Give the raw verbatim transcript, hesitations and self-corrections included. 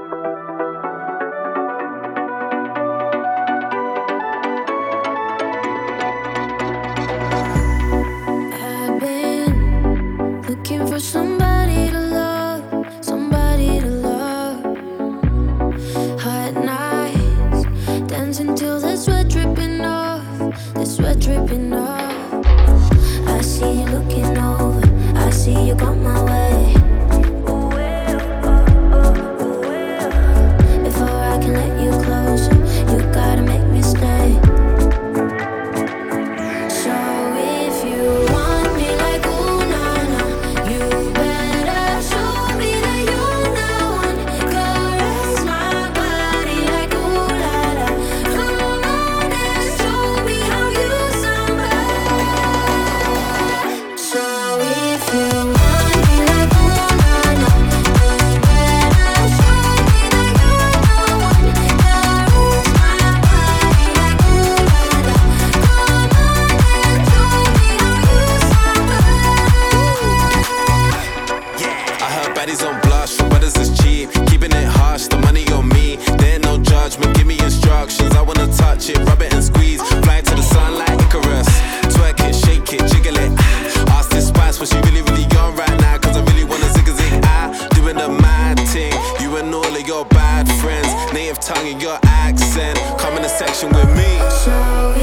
I've been looking for somebody to love, somebody to love. Hot nights, dancing till the sweat dripping off, the sweat dripping off. I see you looking over, I see you got my way. Before I can let you closer, you gotta make me stay. So if you want me like ooh nah nah, you better show me that you're the one. Caress my body like ooh la la. Come on and show me how you somebody. So if you want me like ooh nah nah, you better show me that you're the one. Caress my body like ooh la la. Come on and show me how you somebody. I heard baddies on blush, for brothers is cheap. Keeping it harsh, the money on me. There ain't no judgment, give me instructions. I wanna touch it, rub it and squeeze. Fly to the sun like Icarus. Twerk it, shake it, jiggle it. Ask this spice what she really, really on right now. Cause I really wanna zig a zig. I doing the mad thing. You and all of your bad friends. Native tongue and your accent. Come in the section with me. So